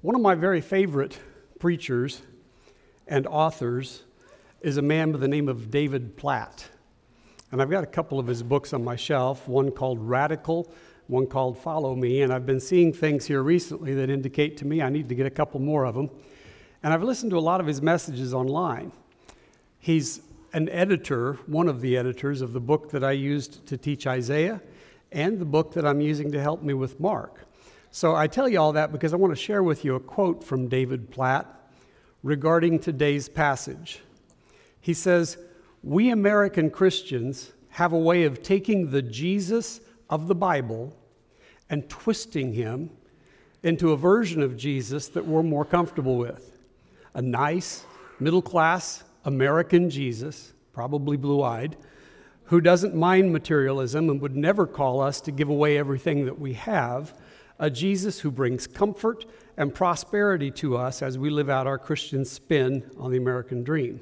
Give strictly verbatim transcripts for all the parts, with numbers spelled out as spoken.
One of my very favorite preachers and authors is a man by the name of David Platt. And I've got a couple of his books on my shelf, one called Radical, one called Follow Me, and I've been seeing things here recently that indicate to me I need to get a couple more of them. And I've listened to a lot of his messages online. He's an editor, one of the editors of the book that I used to teach Isaiah and the book that I'm using to help me with Mark. So I tell you all that because I want to share with you a quote from David Platt regarding today's passage. He says, "We American Christians have a way of taking the Jesus of the Bible and twisting him into a version of Jesus that we're more comfortable with. A nice, middle-class American Jesus, probably blue-eyed, who doesn't mind materialism and would never call us to give away everything that we have, a Jesus who brings comfort and prosperity to us as we live out our Christian spin on the American dream."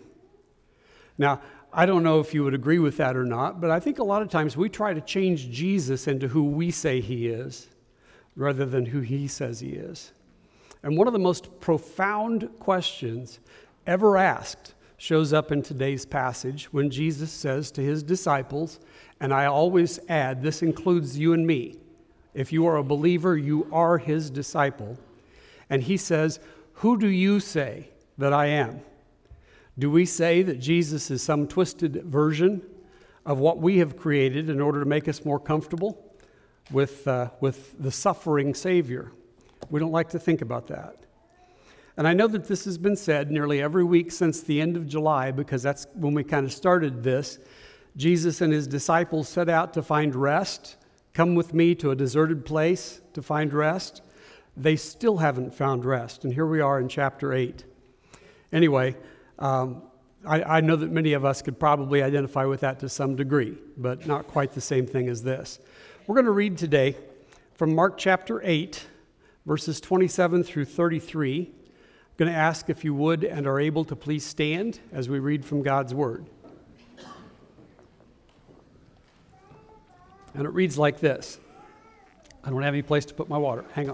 Now, I don't know if you would agree with that or not, but I think a lot of times we try to change Jesus into who we say he is rather than who he says he is. And one of the most profound questions ever asked shows up in today's passage when Jesus says to his disciples, and I always add, this includes you and me. If you are a believer, you are his disciple. And he says, "Who do you say that I am?" Do we say that Jesus is some twisted version of what we have created in order to make us more comfortable with, uh, with the suffering Savior? We don't like to think about that. And I know that this has been said nearly every week since the end of July, because that's when we kind of started this. Jesus and his disciples set out to find rest. Come with me to a deserted place to find rest. They still haven't found rest, and here we are in chapter eight. Anyway, um, I, I know that many of us could probably identify with that to some degree, but not quite the same thing as this. We're going to read today from Mark chapter eight, verses twenty-seven through thirty-three. I'm going to ask if you would and are able to please stand as we read from God's Word. And it reads like this. I don't have any place to put my water. Hang on.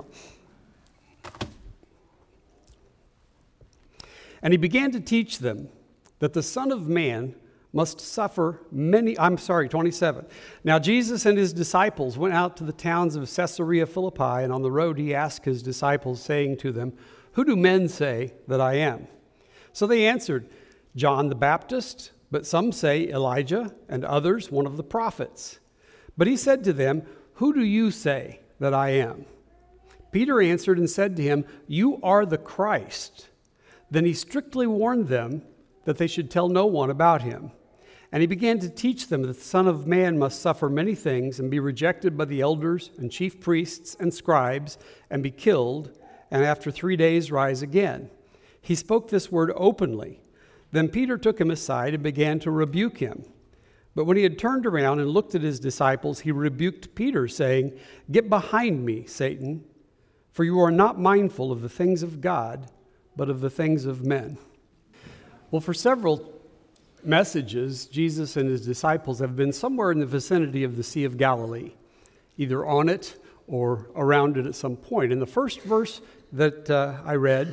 "And he began to teach them that the Son of Man must suffer many," I'm sorry, twenty-seven. "Now Jesus and his disciples went out to the towns of Caesarea Philippi, and on the road he asked his disciples, saying to them, 'Who do men say that I am?' So they answered, 'John the Baptist, but some say Elijah, and others one of the prophets.' But he said to them, 'Who do you say that I am?' Peter answered and said to him, 'You are the Christ.' Then he strictly warned them that they should tell no one about him. And he began to teach them that the Son of Man must suffer many things and be rejected by the elders and chief priests and scribes and be killed, and after three days rise again. He spoke this word openly. Then Peter took him aside and began to rebuke him. But when he had turned around and looked at his disciples, he rebuked Peter, saying, 'Get behind me, Satan, for you are not mindful of the things of God, but of the things of men.'" Well, for several messages, Jesus and his disciples have been somewhere in the vicinity of the Sea of Galilee, either on it or around it at some point. And the first verse that uh, I read,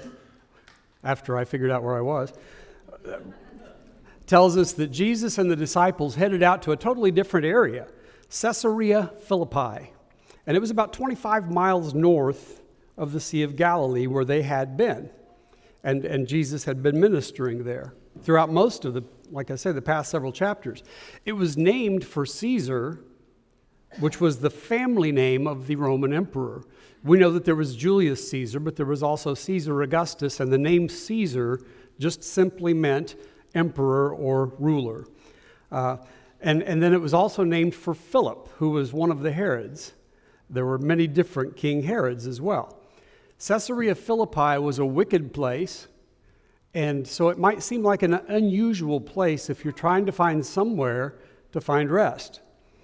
after I figured out where I was, uh, tells us that Jesus and the disciples headed out to a totally different area, Caesarea Philippi. And it was about twenty-five miles north of the Sea of Galilee where they had been. And, and Jesus had been ministering there throughout most of the, like I said, the past several chapters. It was named for Caesar, which was the family name of the Roman emperor. We know that there was Julius Caesar, but there was also Caesar Augustus, and the name Caesar just simply meant emperor or ruler. Uh, and, and then it was also named for Philip, who was one of the Herods. There were many different King Herods as well. Caesarea Philippi was a wicked place, and so it might seem like an unusual place if you're trying to find somewhere to find rest.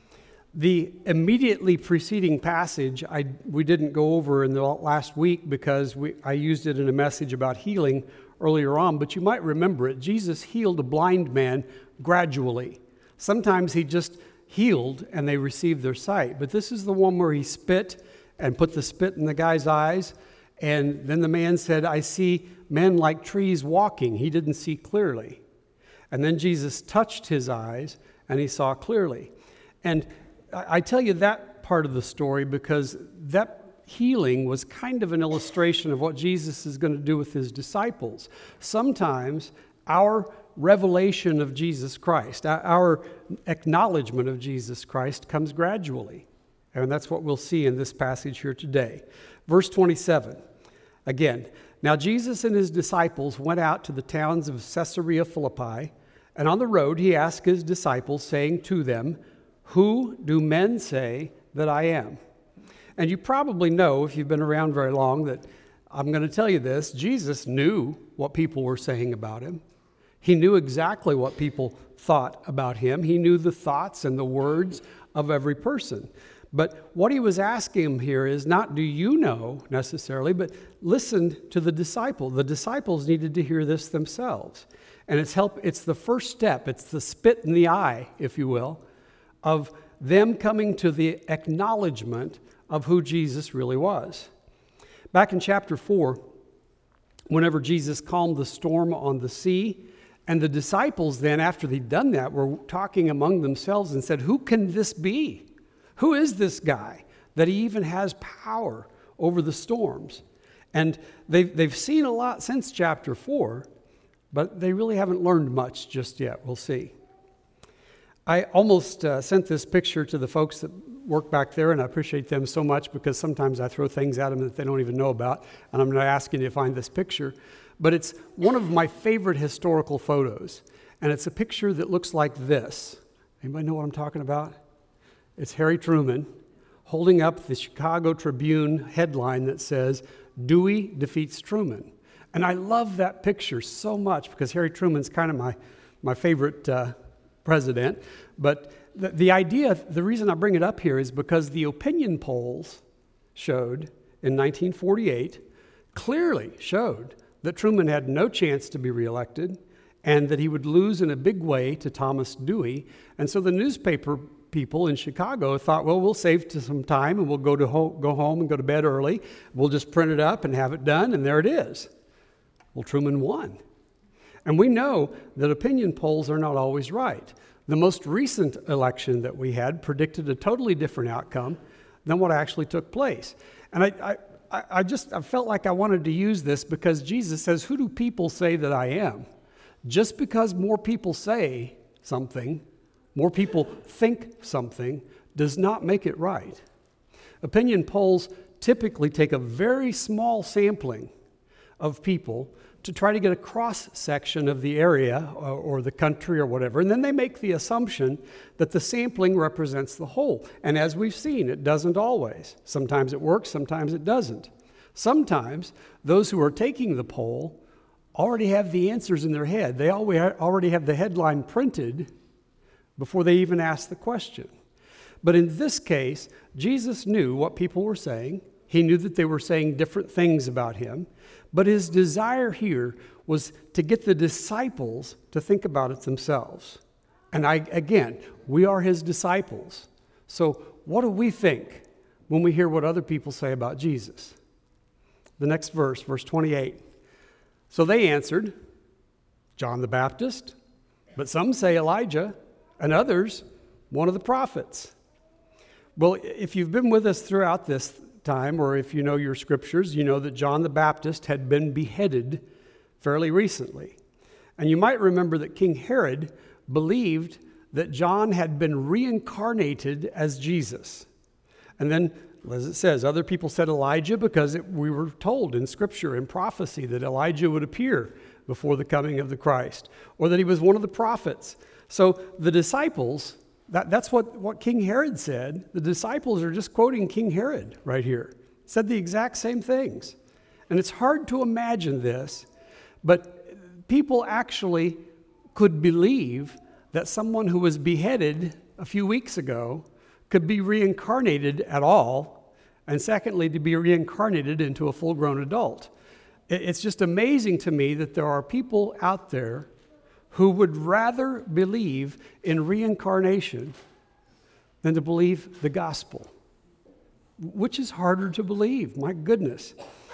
The immediately preceding passage I, we didn't go over in the last week because we, I used it in a message about healing earlier on, but you might remember it. Jesus healed a blind man gradually. Sometimes he just healed and they received their sight, but this is the one where he spit and put the spit in the guy's eyes, And then the man said, I see men like trees walking. He didn't see clearly. And then Jesus touched his eyes, and he saw clearly. And I tell you that part of the story because that healing was kind of an illustration of what Jesus is going to do with his disciples. Sometimes our revelation of Jesus Christ, our acknowledgement of Jesus Christ comes gradually. And that's what we'll see in this passage here today. Verse twenty-seven, again, now Jesus and his disciples went out to the towns of Caesarea Philippi, and on the road he asked his disciples, saying to them, who do men say that I am? And you probably know, if you've been around very long, that I'm going to tell you this. Jesus knew what people were saying about him. He knew exactly what people thought about him. He knew the thoughts and the words of every person. But what he was asking him here is not, do you know necessarily, but listen to the disciple. The disciples needed to hear this themselves. And it's help. It's the first step. It's the spit in the eye, if you will, of them coming to the acknowledgement of who Jesus really was. Back in chapter four, whenever Jesus calmed the storm on the sea, and the disciples then, after they'd done that, were talking among themselves and said, who can this be? Who is this guy that he even has power over the storms? And they've, they've seen a lot since chapter four, but they really haven't learned much just yet. We'll see. I almost uh, sent this picture to the folks that work back there, and I appreciate them so much because sometimes I throw things at them that they don't even know about, and I'm not asking you to find this picture. But it's one of my favorite historical photos, and it's a picture that looks like this. Anybody know what I'm talking about? It's Harry Truman holding up the Chicago Tribune headline that says, Dewey defeats Truman. And I love that picture so much because Harry Truman's kind of my, my favorite uh, president. But the, the idea, the reason I bring it up here is because the opinion polls showed in nineteen forty-eight, clearly showed that Truman had no chance to be reelected and that he would lose in a big way to Thomas Dewey. And so the newspaper people in Chicago thought, well, we'll save to some time and we'll go to ho- go home and go to bed early. We'll just print it up and have it done, and there it is. Well, Truman won. And we know that opinion polls are not always right. The most recent election that we had predicted a totally different outcome than what actually took place. And I, I, I just I felt like I wanted to use this because Jesus says, who do people say that I am? Just because more people say something, more people think something, does not make it right. Opinion polls typically take a very small sampling of people to try to get a cross-section of the area or, or the country or whatever, and then they make the assumption that the sampling represents the whole. And as we've seen, it doesn't always. Sometimes it works, sometimes it doesn't. Sometimes those who are taking the poll already have the answers in their head. They already have the headline printed before they even ask the question. But in this case, Jesus knew what people were saying. He knew that they were saying different things about him. But his desire here was to get the disciples to think about it themselves. And I, again, we are his disciples. So what do we think when we hear what other people say about Jesus? The next verse, verse twenty-eight. So they answered, John the Baptist, but some say Elijah, and others, one of the prophets. Well, if you've been with us throughout this time, or if you know your scriptures, you know that John the Baptist had been beheaded fairly recently. And you might remember that King Herod believed that John had been reincarnated as Jesus. And then, as it says, other people said Elijah because it, we were told in Scripture, in prophecy, that Elijah would appear before the coming of the Christ, or that he was one of the prophets. So the disciples, that, that's what, what King Herod said. The disciples are just quoting King Herod right here. Said the exact same things. And it's hard to imagine this, but people actually could believe that someone who was beheaded a few weeks ago could be reincarnated at all, and secondly, to be reincarnated into a full-grown adult. It's just amazing to me that there are people out there who would rather believe in reincarnation than to believe the gospel. Which is harder to believe? My goodness.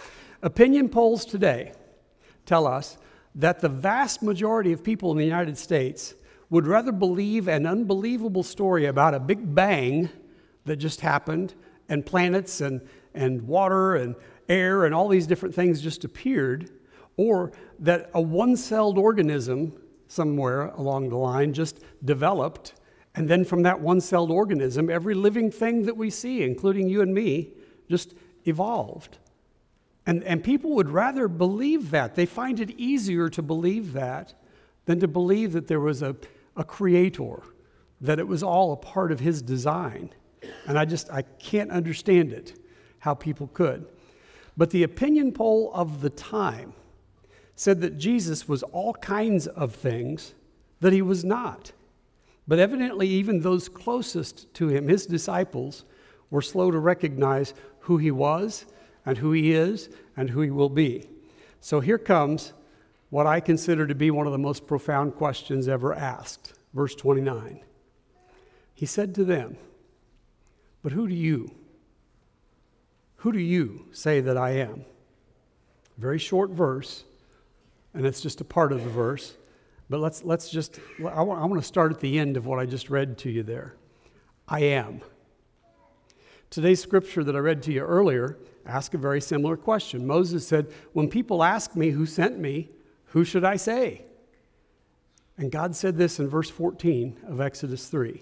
Opinion polls today tell us that the vast majority of people in the United States would rather believe an unbelievable story about a big bang that just happened, and planets and, and water and air and all these different things just appeared, or that a one-celled organism somewhere along the line just developed, and then from that one-celled organism, every living thing that we see, including you and me, just evolved. And, and people would rather believe that. They find it easier to believe that than to believe that there was a, a creator, that it was all a part of his design. And I just, I can't understand it, how people could. But the opinion poll of the time said that Jesus was all kinds of things that he was not. But evidently, even those closest to him, his disciples, were slow to recognize who he was and who he is and who he will be. So here comes what I consider to be one of the most profound questions ever asked. Verse twenty-nine. He said to them, "But who do you, who do you say that I am?" Very short verse, and it's just a part of the verse. But let's let's just, I want, I want to start at the end of what I just read to you there. I am. Today's scripture that I read to you earlier asked a very similar question. Moses said, "When people ask me who sent me, who should I say?" And God said this in verse fourteen of Exodus three.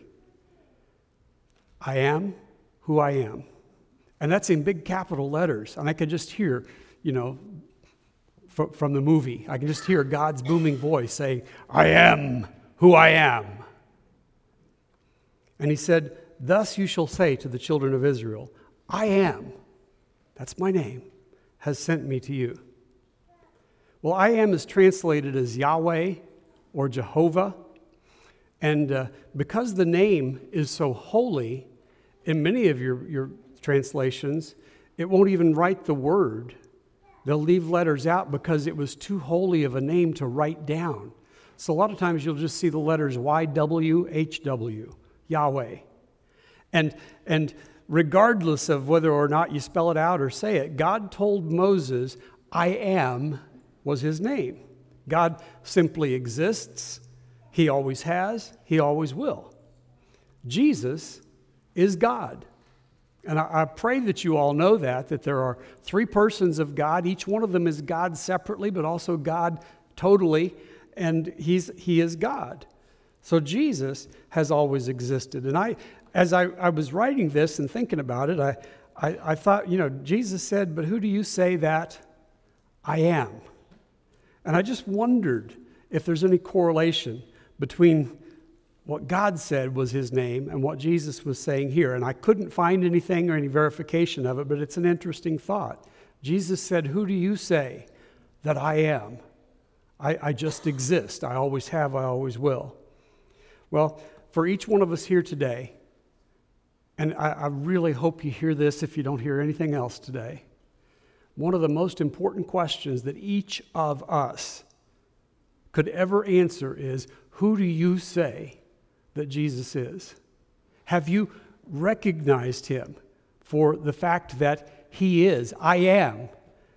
I am who I am. And that's in big capital letters. And I could just hear, you know, from, from the movie, I can just hear God's booming voice saying, I am who I am. And he said, thus you shall say to the children of Israel, I am, that's my name, has sent me to you. Well, I am is translated as Yahweh or Jehovah. And uh, because the name is so holy, in many of your, your translations, it won't even write the word. They'll leave letters out because it was too holy of a name to write down. So a lot of times you'll just see the letters Y W H W, Yahweh. And, and regardless of whether or not you spell it out or say it, God told Moses, I am was his name. God simply exists. He always has. He always will. Jesus is God. And I, I pray that you all know that, that there are three persons of God. Each one of them is God separately, but also God totally. And he's, he is God. So Jesus has always existed. And I, as I, I was writing this and thinking about it, I, I, I thought, you know, Jesus said, but who do you say that I am? And I just wondered if there's any correlation between what God said was his name and what Jesus was saying here. And I couldn't find anything or any verification of it, but it's an interesting thought. Jesus said, who do you say that I am? I, I just exist. I always have, I always will. Well, for each one of us here today, and I, I really hope you hear this if you don't hear anything else today, one of the most important questions that each of us could ever answer is, who do you say that Jesus is? Have you recognized him for the fact that he is, I am?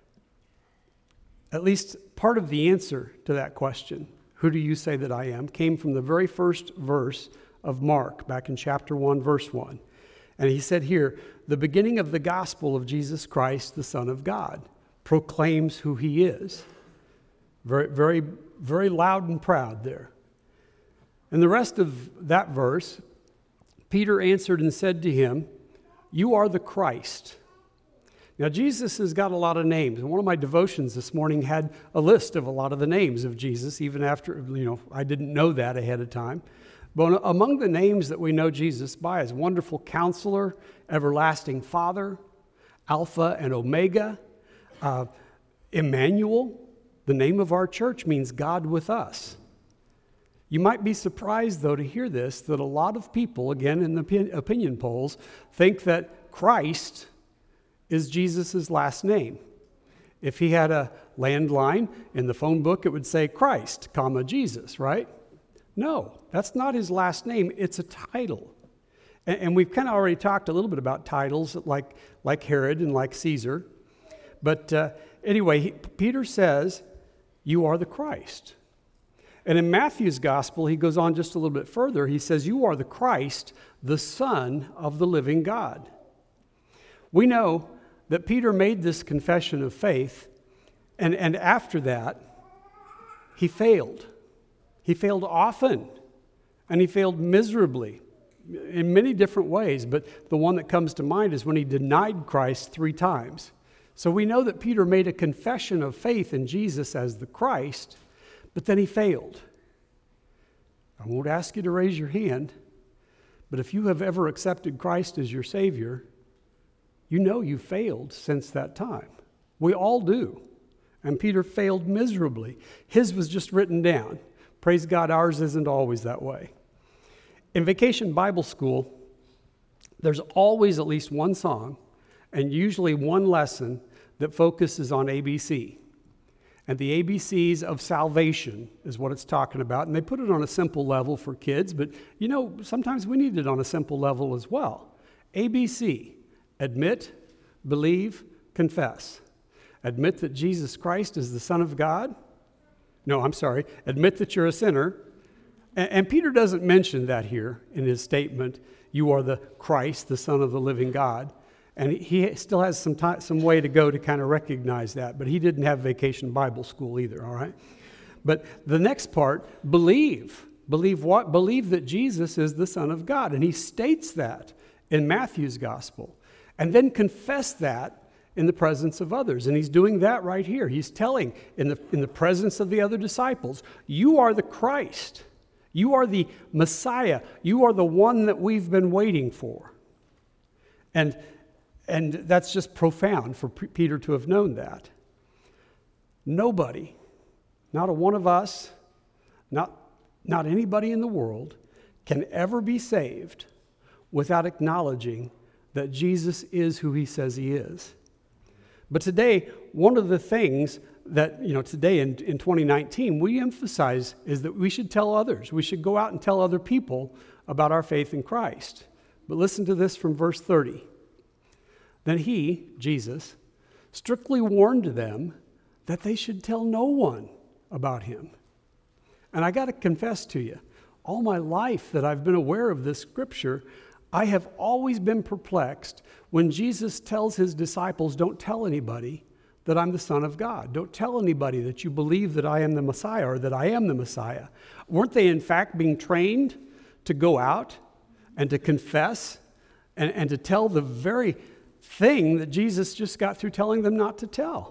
At least part of the answer to that question, who do you say that I am, came from the very first verse of Mark, back in chapter one, verse one. And he said here, the beginning of the gospel of Jesus Christ, the Son of God, proclaims who he is. Very, very, very loud and proud there. And the rest of that verse, Peter answered and said to him, you are the Christ. Now, Jesus has got a lot of names. And one of my devotions this morning had a list of a lot of the names of Jesus, even after, you know, I didn't know that ahead of time. But among the names that we know Jesus by is Wonderful Counselor, Everlasting Father, Alpha and Omega, uh, Emmanuel. The name of our church means God with us. You might be surprised, though, to hear this, that a lot of people, again in the opinion polls, think that Christ is Jesus' last name. If he had a landline in the phone book, it would say Christ, comma, Jesus, right? No, that's not his last name. It's a title. And, and we've kind of already talked a little bit about titles like, like Herod and like Caesar. But uh, anyway, he, Peter says, you are the Christ. And in Matthew's gospel, he goes on just a little bit further. He says, you are the Christ, the Son of the living God. We know that Peter made this confession of faith, and, and after that, he failed. He failed often, and he failed miserably in many different ways, but the one that comes to mind is when he denied Christ three times. So we know that Peter made a confession of faith in Jesus as the Christ, but then he failed. I won't ask you to raise your hand, but if you have ever accepted Christ as your Savior, you know you failed since that time. We all do. And Peter failed miserably. His was just written down. Praise God, ours isn't always that way. In Vacation Bible School, there's always at least one song and usually one lesson that focuses on A B C. And the A B Cs of salvation is what it's talking about. And they put it on a simple level for kids, but you know, sometimes we need it on a simple level as well. A B C, admit, believe, confess. Admit that Jesus Christ is the Son of God. No, I'm sorry. Admit that you're a sinner. And, and Peter doesn't mention that here in his statement. You are the Christ, the Son of the living God. And he still has some time, some way to go to kind of recognize that. But he didn't have Vacation Bible School either, all right? But the next part, believe. Believe what? Believe that Jesus is the Son of God. And he states that in Matthew's gospel. And then confess that in the presence of others. And he's doing that right here. He's telling in the, in the presence of the other disciples, you are the Christ. You are the Messiah. You are the one that we've been waiting for. And And that's just profound for P- Peter to have known that. Nobody, not a one of us, not, not anybody in the world, can ever be saved without acknowledging that Jesus is who he says he is. But today, one of the things that, you know, today in, in twenty nineteen, we emphasize is that we should tell others. We should go out and tell other people about our faith in Christ. But listen to this from verse thirty. Then he, Jesus, strictly warned them that they should tell no one about him. And I got to confess to you, all my life that I've been aware of this scripture, I have always been perplexed when Jesus tells his disciples, don't tell anybody that I'm the Son of God. Don't tell anybody that you believe that I am the Messiah or that I am the Messiah. Weren't they in fact being trained to go out and to confess and, and to tell the very thing that Jesus just got through telling them not to tell?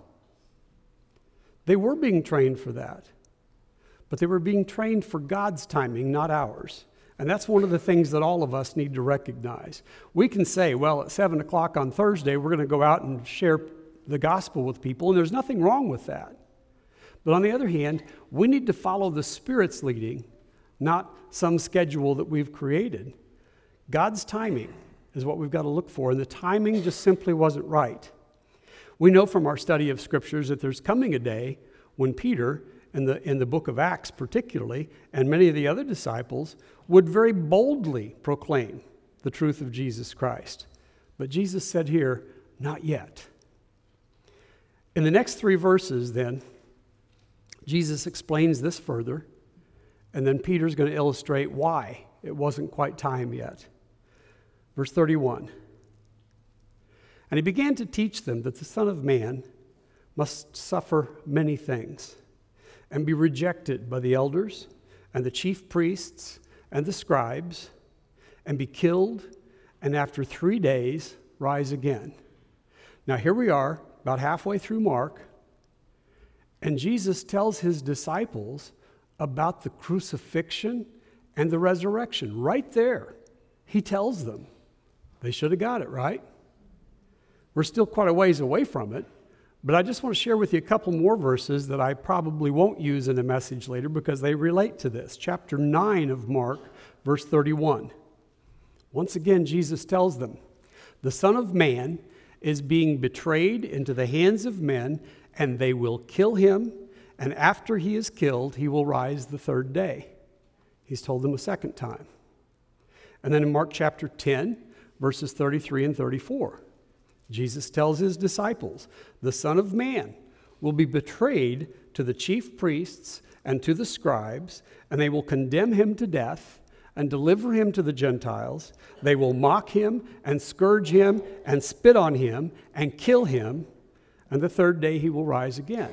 They were being trained for that. But they were being trained for God's timing, not ours. And that's one of the things that all of us need to recognize. We can say, well, at seven o'clock on Thursday, we're going to go out and share the gospel with people, and there's nothing wrong with that. But on the other hand, we need to follow the Spirit's leading, not some schedule that we've created. God's timing is what we've got to look for, and the timing just simply wasn't right. We know from our study of scriptures that there's coming a day when Peter, in the, in the book of Acts particularly, and many of the other disciples, would very boldly proclaim the truth of Jesus Christ. But Jesus said here, not yet. In the next three verses then, Jesus explains this further, and then Peter's going to illustrate why it wasn't quite time yet. Verse thirty-one, and he began to teach them that the Son of Man must suffer many things and be rejected by the elders and the chief priests and the scribes and be killed and after three days rise again. Now here we are, about halfway through Mark, and Jesus tells his disciples about the crucifixion and the resurrection. Right there, he tells them. They should have got it, right? We're still quite a ways away from it, but I just want to share with you a couple more verses that I probably won't use in a message later because they relate to this. Chapter nine of Mark, verse thirty-one. Once again, Jesus tells them, the Son of Man is being betrayed into the hands of men, and they will kill him, and after he is killed, he will rise the third day. He's told them a second time. And then in Mark chapter ten, verses thirty-three and thirty-four, Jesus tells his disciples, the Son of Man will be betrayed to the chief priests and to the scribes, and they will condemn him to death and deliver him to the Gentiles. They will mock him and scourge him and spit on him and kill him, and the third day he will rise again.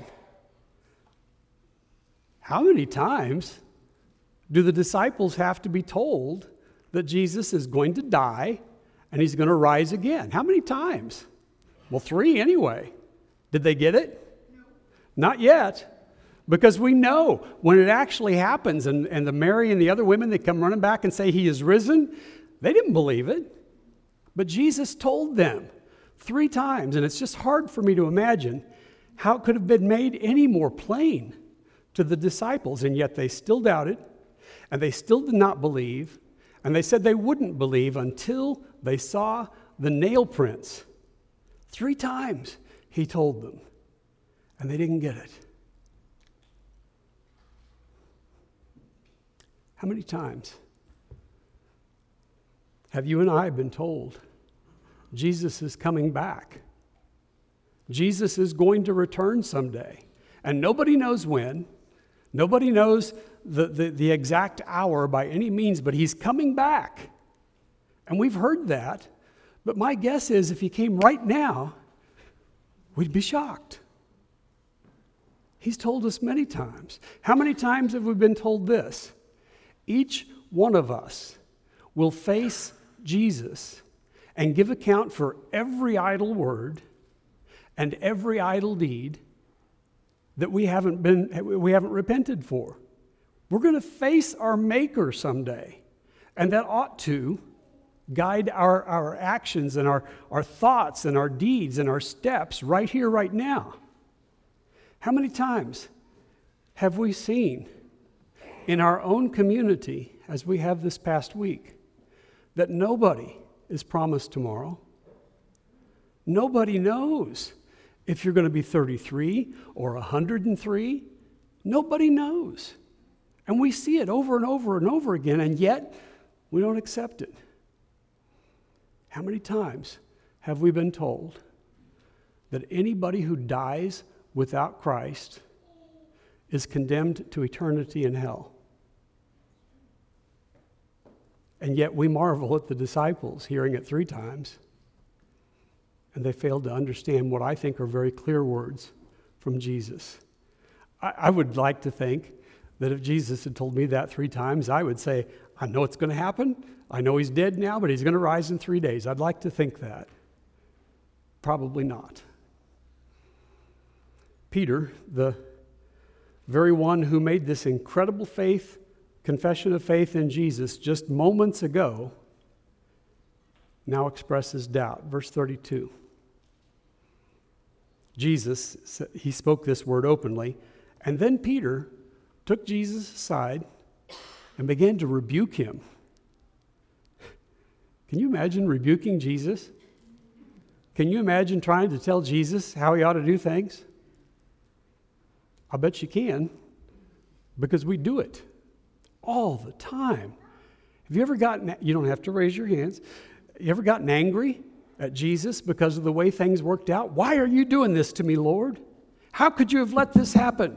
How many times do the disciples have to be told that Jesus is going to die and he's going to rise again? How many times? Well, three anyway. Did they get it? No. Not yet. Because we know when it actually happens and, and the Mary and the other women that come running back and say he is risen, they didn't believe it. But Jesus told them three times, and it's just hard for me to imagine how it could have been made any more plain to the disciples, and yet they still doubted, and they still did not believe, and they said they wouldn't believe until they saw the nail prints. Three times he told them, and they didn't get it. How many times have you and I been told Jesus is coming back? Jesus is going to return someday. And nobody knows when. Nobody knows the, the, the exact hour by any means, but he's coming back. And we've heard that. But my guess is if he came right now, we'd be shocked. He's told us many times. How many times have we been told this? Each one of us will face Jesus and give account for every idle word and every idle deed that we haven't been we haven't repented for. We're going to face our Maker someday, and that ought to guide our, our actions and our, our thoughts and our deeds and our steps right here, right now. How many times have we seen in our own community, as we have this past week, that nobody is promised tomorrow? Nobody knows if you're going to be thirty-three or one hundred three. Nobody knows. And we see it over and over and over again, and yet we don't accept it. How many times have we been told that anybody who dies without Christ is condemned to eternity in hell? And yet we marvel at the disciples hearing it three times, and they failed to understand what I think are very clear words from Jesus. I, I would like to think that if Jesus had told me that three times, I would say, I know it's going to happen. I know he's dead now, but he's going to rise in three days. I'd like to think that. Probably not. Peter, the very one who made this incredible faith confession of faith in Jesus just moments ago, now expresses doubt. Verse thirty-two. Jesus, he spoke this word openly, and then Peter took Jesus aside and began to rebuke him. Can you imagine rebuking Jesus? Can you imagine trying to tell Jesus how he ought to do things? I bet you can, because we do it all the time. Have you ever gotten, you don't have to raise your hands, you ever gotten angry at Jesus because of the way things worked out? Why are you doing this to me, Lord? How could you have let this happen?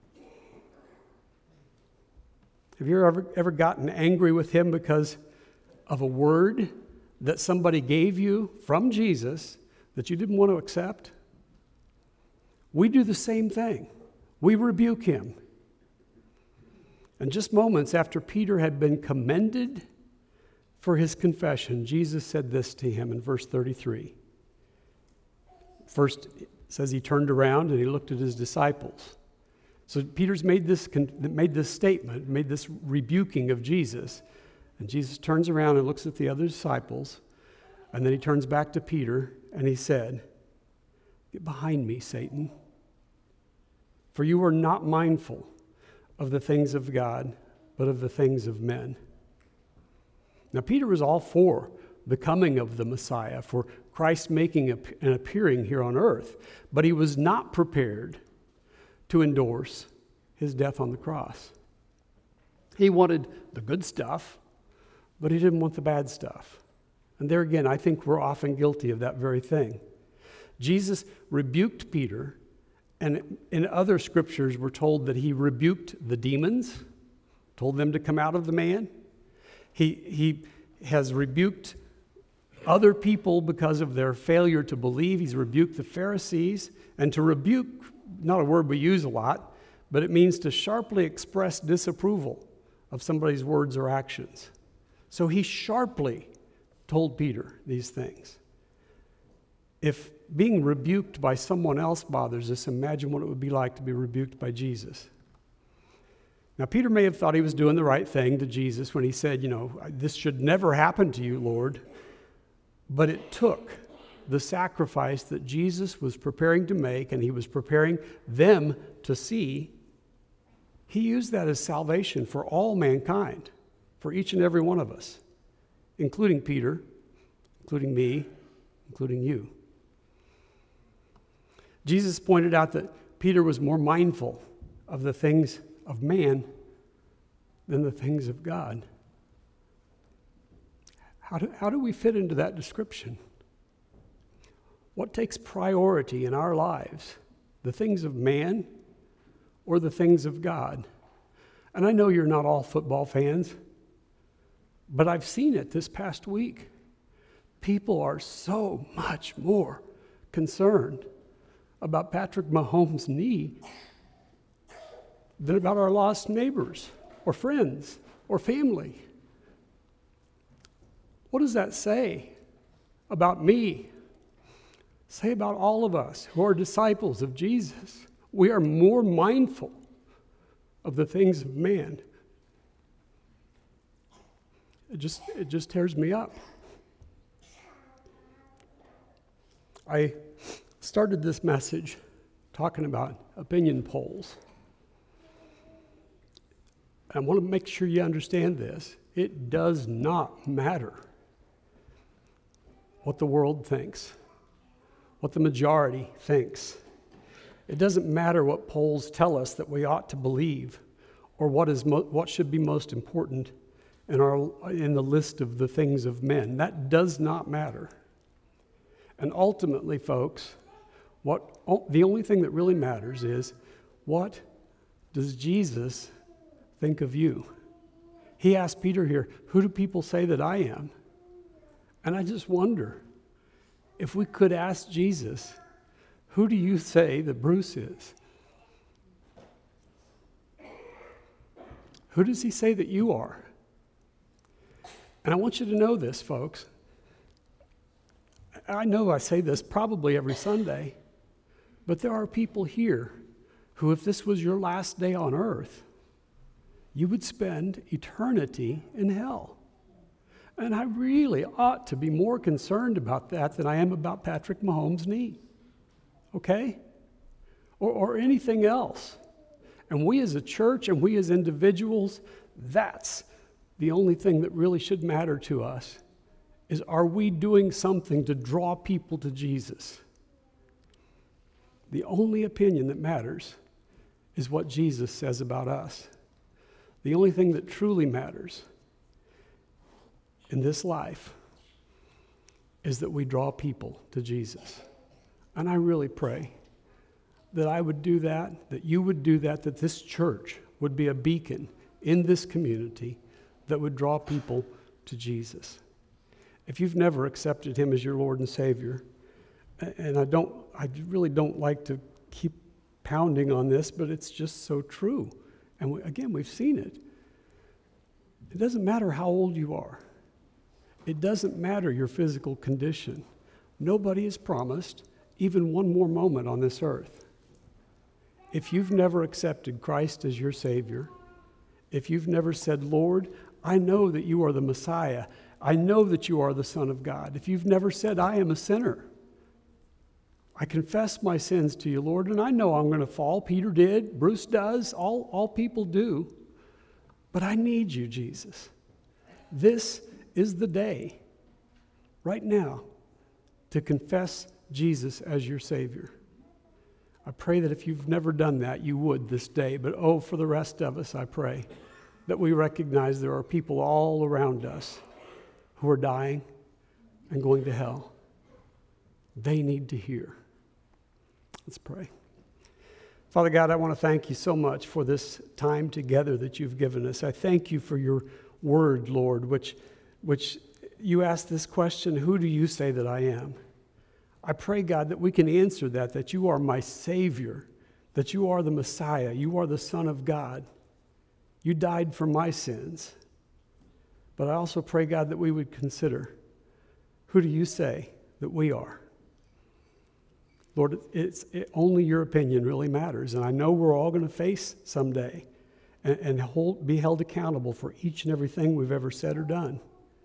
Have you ever, ever gotten angry with him because of a word that somebody gave you from Jesus that you didn't want to accept? We do the same thing. We rebuke him. And just moments after Peter had been commended for his confession, Jesus said this to him in verse thirty-three. First, it says he turned around and he looked at his disciples. So Peter's made this, made this statement, made this rebuking of Jesus. And Jesus turns around and looks at the other disciples. And then he turns back to Peter and he said, "Get behind me, Satan. For you are not mindful of the things of God, but of the things of men." Now, Peter was all for the coming of the Messiah, for Christ making an appearing here on earth, but he was not prepared to endorse his death on the cross. He wanted the good stuff, but he didn't want the bad stuff. And there again, I think we're often guilty of that very thing. Jesus rebuked Peter And in other scriptures, we're told that he rebuked the demons, told them to come out of the man. He, he has rebuked other people because of their failure to believe. He's rebuked the Pharisees. And to rebuke, not a word we use a lot, but it means to sharply express disapproval of somebody's words or actions. So he sharply told Peter these things. If being rebuked by someone else bothers us, imagine what it would be like to be rebuked by Jesus. Now, Peter may have thought he was doing the right thing to Jesus when he said, you know, this should never happen to you, Lord. But it took the sacrifice that Jesus was preparing to make, and he was preparing them to see. He used that as salvation for all mankind, for each and every one of us, including Peter, including me, including you. Jesus pointed out that Peter was more mindful of the things of man than the things of God. How do, how do we fit into that description? What takes priority in our lives? The things of man or the things of God? And I know you're not all football fans, but I've seen it this past week. People are so much more concerned about Patrick Mahomes' knee than about our lost neighbors or friends or family. What does that say about me? Say about all of us who are disciples of Jesus. We are more mindful of the things of man. It just, it just tears me up. I started this message talking about opinion polls. I want to make sure you understand this. It does not matter what the world thinks, what the majority thinks. It doesn't matter what polls tell us that we ought to believe, or what is mo- what should be most important in our in the list of the things of men. That does not matter. And ultimately, folks, what the only thing that really matters is, what does Jesus think of you? He asked Peter here, who do people say that I am? And I just wonder, if we could ask Jesus, who do you say that Bruce is? Who does he say that you are? And I want you to know this, folks. I know I say this probably every Sunday, but there are people here who, if this was your last day on earth, you would spend eternity in hell. And I really ought to be more concerned about that than I am about Patrick Mahomes' knee, okay? Or, or anything else. And we as a church and we as individuals, that's the only thing that really should matter to us, is are we doing something to draw people to Jesus? The only opinion that matters is what Jesus says about us. The only thing that truly matters in this life is that we draw people to Jesus. And I really pray that I would do that, that you would do that, that this church would be a beacon in this community that would draw people to Jesus. If you've never accepted him as your Lord and Savior, and I don't, I really don't like to keep pounding on this, but it's just so true. And we, again, we've seen it. It doesn't matter how old you are. It doesn't matter your physical condition. Nobody is promised even one more moment on this earth. If you've never accepted Christ as your Savior, if you've never said, Lord, I know that you are the Messiah, I know that you are the Son of God. If you've never said, I am a sinner, I confess my sins to you, Lord, and I know I'm going to fall. Peter did, Bruce does, all, all people do. But I need you, Jesus. This is the day, right now, to confess Jesus as your Savior. I pray that if you've never done that, you would this day. But oh, for the rest of us, I pray that we recognize there are people all around us who are dying and going to hell. They need to hear. Let's pray. Father God, I want to thank you so much for this time together that you've given us. I thank you for your word, Lord, which, which you asked this question, who do you say that I am? I pray, God, that we can answer that, that you are my Savior, that you are the Messiah, you are the Son of God. You died for my sins. But I also pray, God, that we would consider, who do you say that we are? Lord, it's it, only your opinion really matters. And I know we're all going to face someday and, and hold, be held accountable for each and everything we've ever said or done.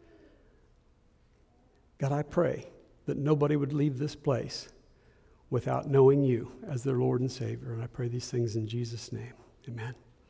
God, I pray that nobody would leave this place without knowing you as their Lord and Savior. And I pray these things in Jesus' name. Amen.